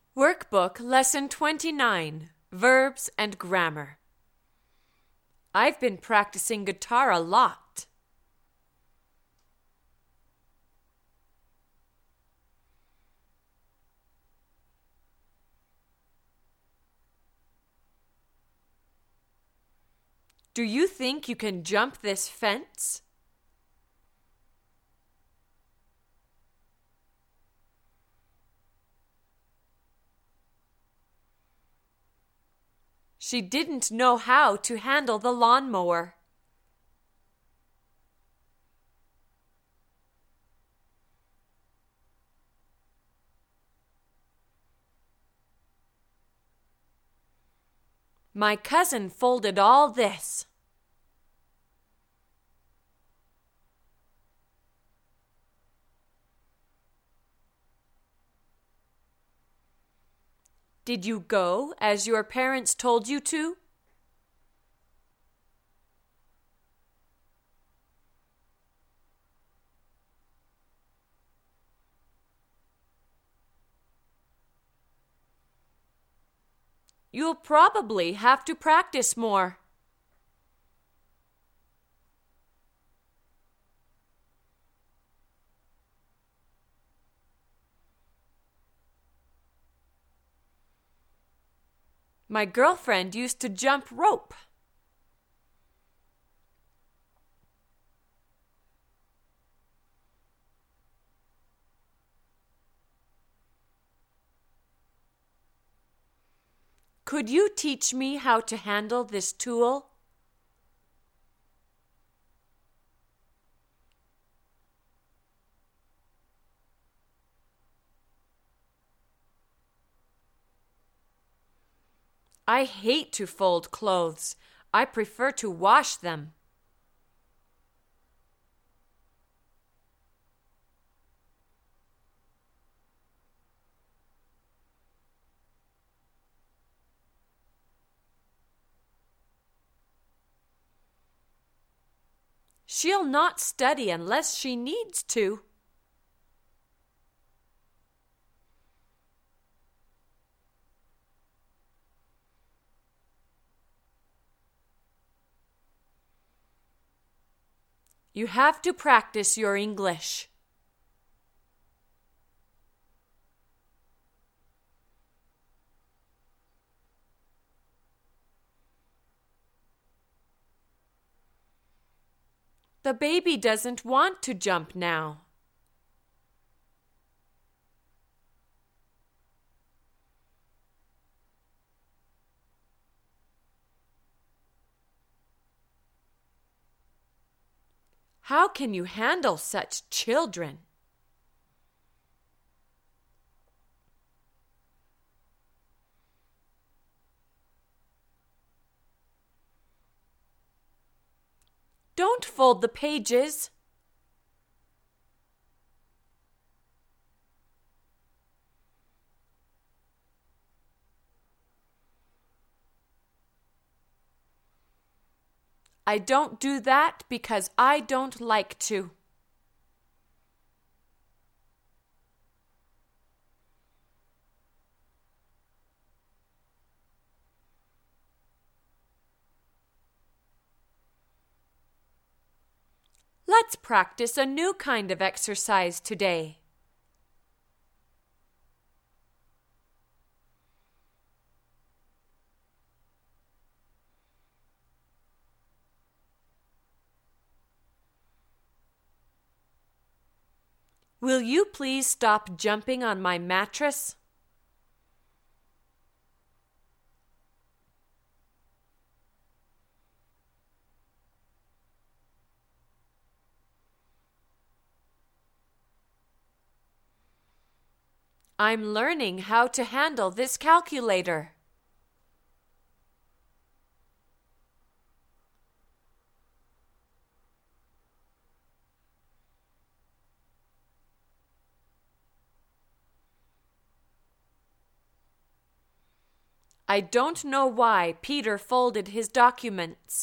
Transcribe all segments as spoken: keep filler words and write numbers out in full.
Workbook Lesson twenty-nine, Verbs and Grammar. I've been practicing guitar a lot. Do you think you can jump this fence? She didn't know how to handle the lawnmower. My cousin folded all this. Did you go as your parents told you to? You'll probably have to practice more. My girlfriend used to jump rope. Could you teach me how to handle this tool? I hate to fold clothes. I prefer to wash them. She'll not study unless she needs to. You have to practice your English. The baby doesn't want to jump now. How can you handle such children? Don't fold the pages. I don't do that because I don't like to. Let's practice a new kind of exercise today. Will you please stop jumping on my mattress? I'm learning how to handle this calculator. I don't know why Peter folded his documents.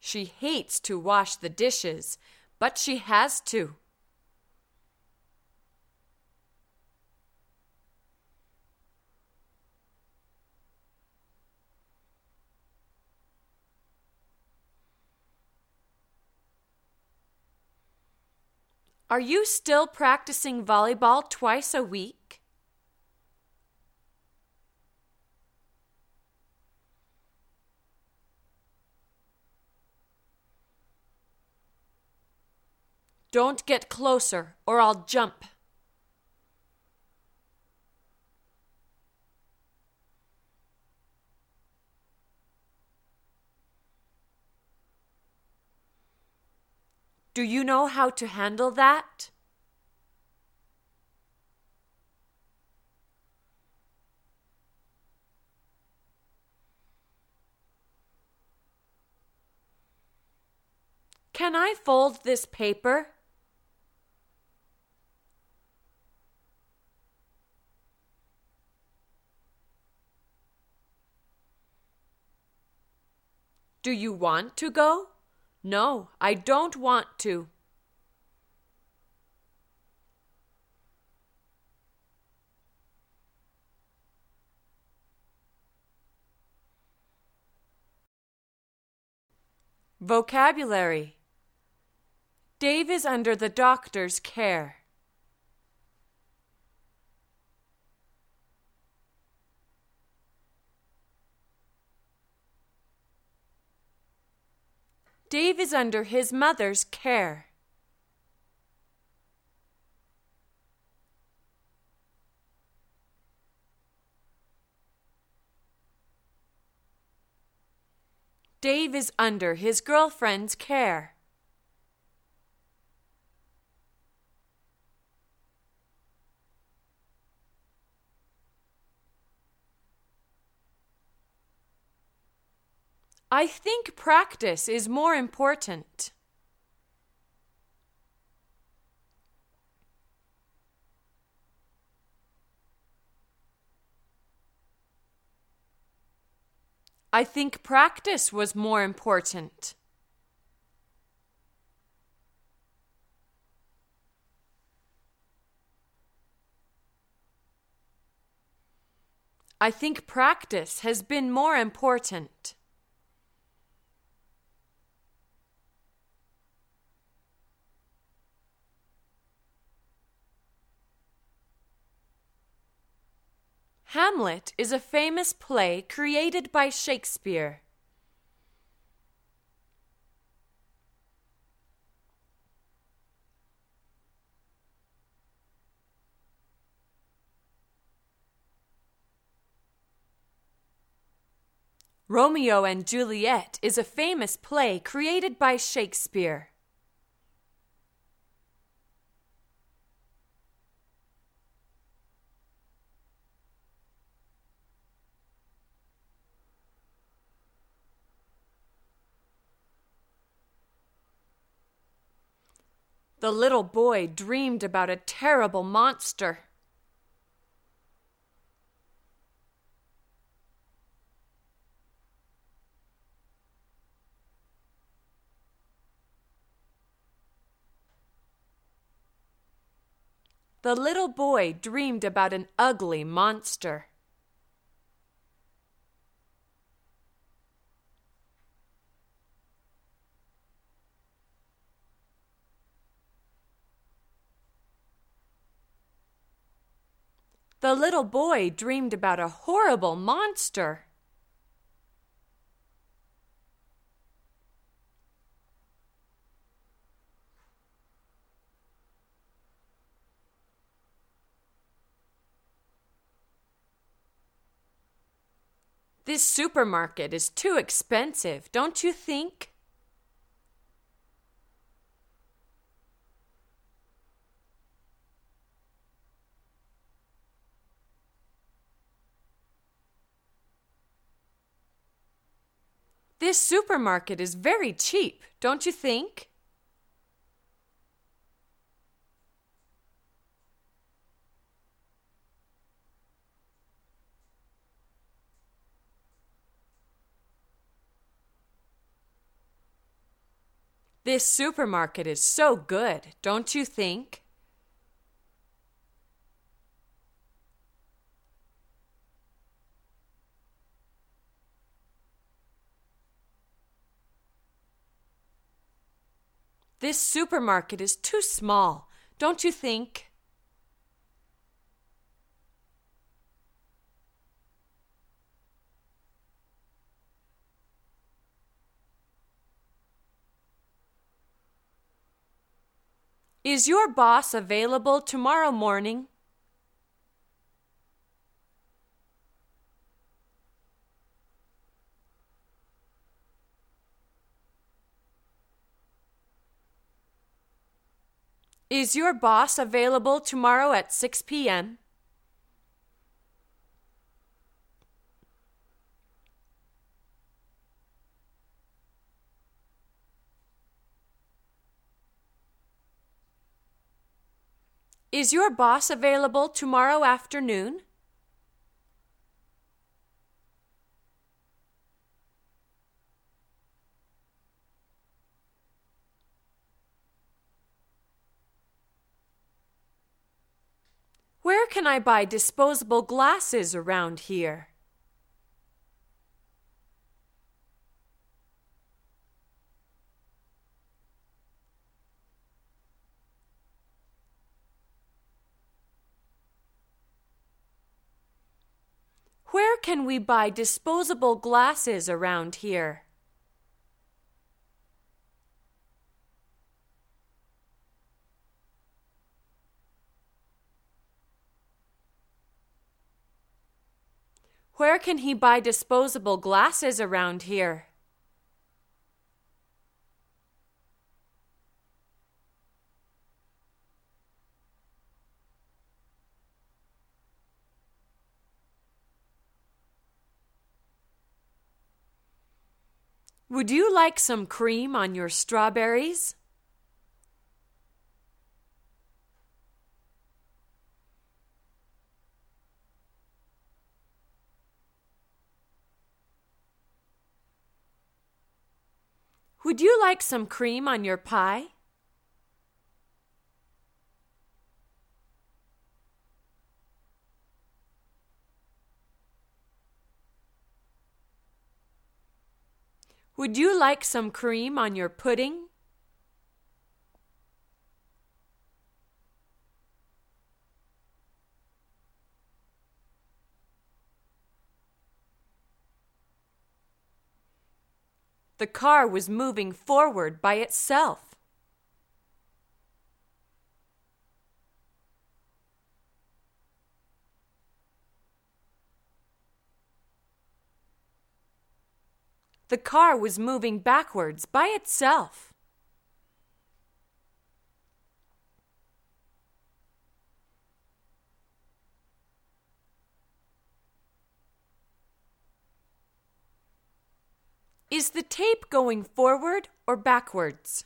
She hates to wash the dishes, but she has to. Are you still practicing volleyball twice a week? Don't get closer, or I'll jump. Do you know how to handle that? Can I fold this paper? Do you want to go? No, I don't want to. Vocabulary. Dave is under the doctor's care. Dave is under his mother's care. Dave is under his girlfriend's care. I think practice is more important. I think practice was more important. I think practice has been more important. Hamlet is a famous play created by Shakespeare. Romeo and Juliet is a famous play created by Shakespeare. The little boy dreamed about a terrible monster. The little boy dreamed about an ugly monster. The little boy dreamed about a horrible monster. This supermarket is too expensive, don't you think? This supermarket is very cheap, don't you think? This supermarket is so good, don't you think? This supermarket is too small, don't you think? Is your boss available tomorrow morning? Is your boss available tomorrow at six p m? Is your boss available tomorrow afternoon? Where can I buy disposable glasses around here? Where can we buy disposable glasses around here? Where can he buy disposable glasses around here? Would you like some cream on your strawberries? Would you like some cream on your pie? Would you like some cream on your pudding? The car was moving forward by itself. The car was moving backwards by itself. Is the tape going forward or backwards?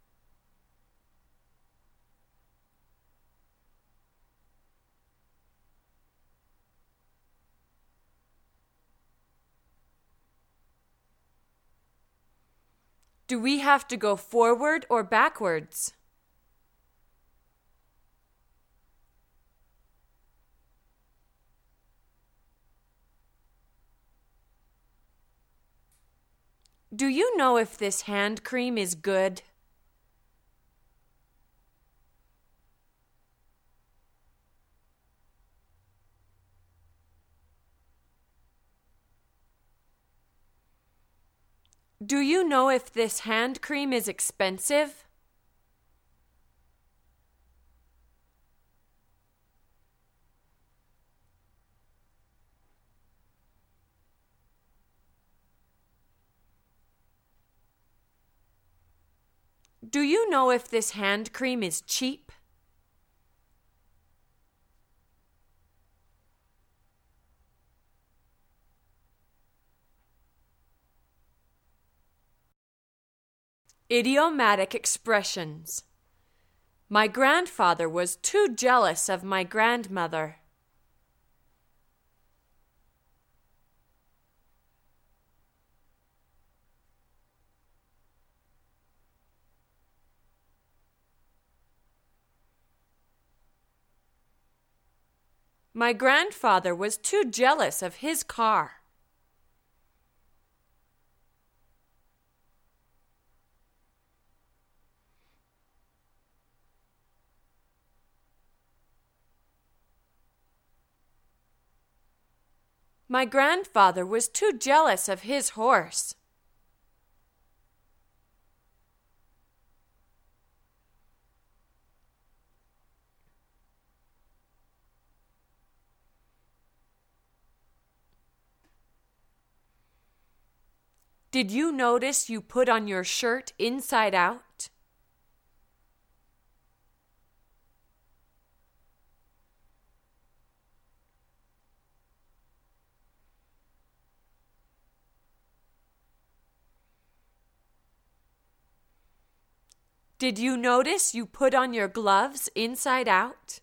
Do we have to go forward or backwards? Do you know if this hand cream is good? Do you know if this hand cream is expensive? Do you know if this hand cream is cheap? Idiomatic expressions. My grandfather was too jealous of my grandmother. My grandfather was too jealous of his car. My grandfather was too jealous of his horse. Did you notice you put on your shirt inside out? Did you notice you put on your gloves inside out?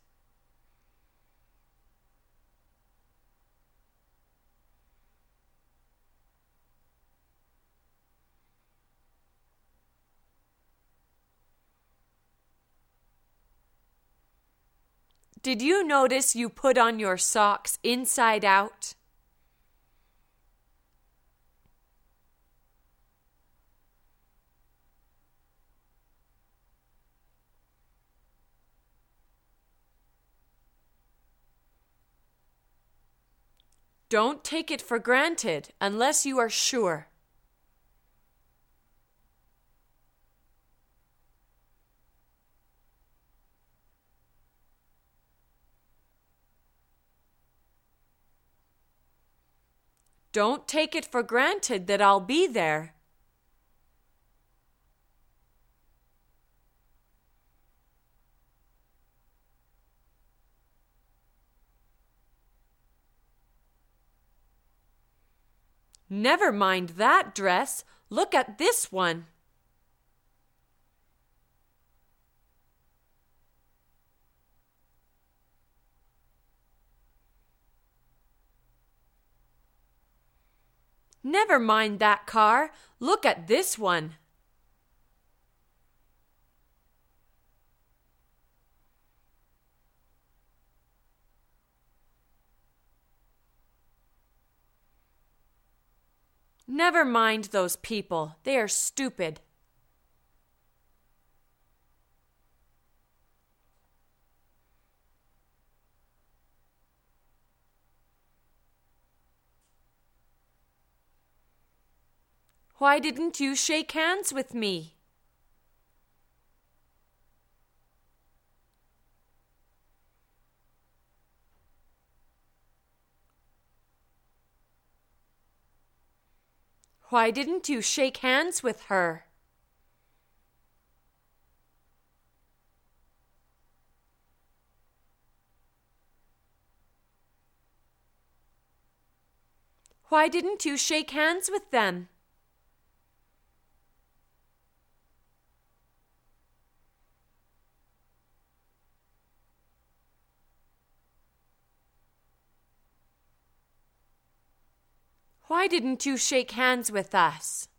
Did you notice you put on your socks inside out? Don't take it for granted unless you are sure. Don't take it for granted that I'll be there. Never mind that dress. Look at this one. Never mind that car. Look at this one. Never mind those people. They are stupid. Why didn't you shake hands with me? Why didn't you shake hands with her? Why didn't you shake hands with them? Why didn't you shake hands with us?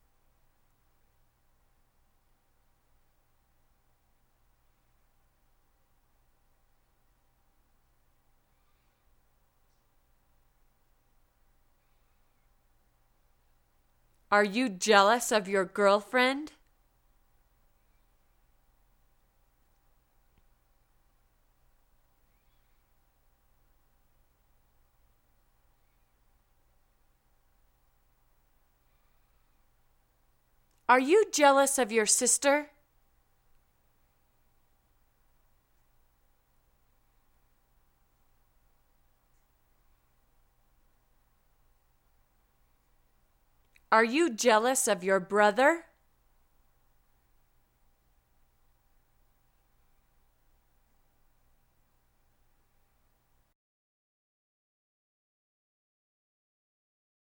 Are you jealous of your girlfriend? Are you jealous of your sister? Are you jealous of your brother?